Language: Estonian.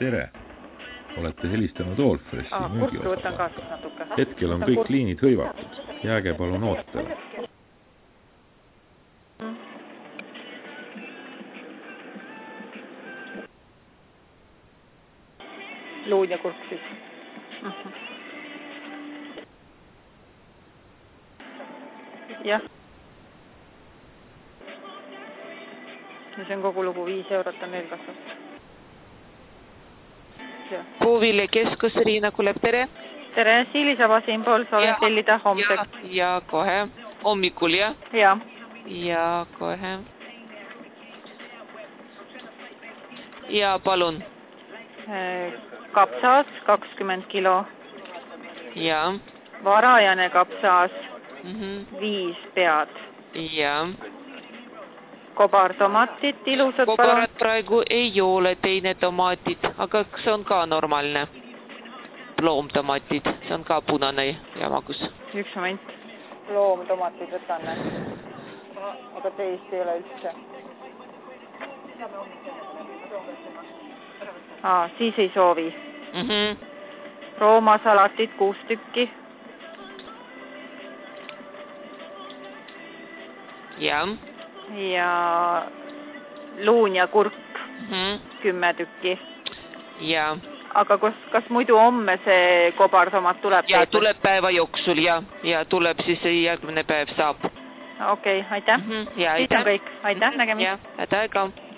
Tere! Olete helistanud Allfressi müügiosakonda. Hetkel on kõik liinid hõivatud. Jääge palun ootele. Luun ja kurk siis. Jah. Ja see on kogu lugu 5 eurot on veel kassast. Puuville keskus, Riina Kulep, tere! Tere, Siilisaba siinpool, soovin tellida homseks. Ja kohe, hommikul, jah? Ja. Ja kohe. Ja palun. Kapsaas 20 kilo. Ja. Varajane kapsaas 5 pead. Ja. Kobartomaatid, ilusad Kobarat praegu ei ole teine tomaatid, aga see on ka normaalne. Loomtomaatid, see on ka punane ja magus. Üks moment. Loomtomaatid võtan. Aga teist ei ole üldse. Siis ei soovi. Roomasalatit 6 tükki. Ja. Ja luun ja kurk 10 tükki. Ja. Aga kas muidu homme see kobartomat tuleb? Ja tuleb päeva jooksul ja tuleb siis järgmine päev saab. Okei, aitäh. Ja Siis on kõik. Aitäh, nägemist. Ja, aitäh ka.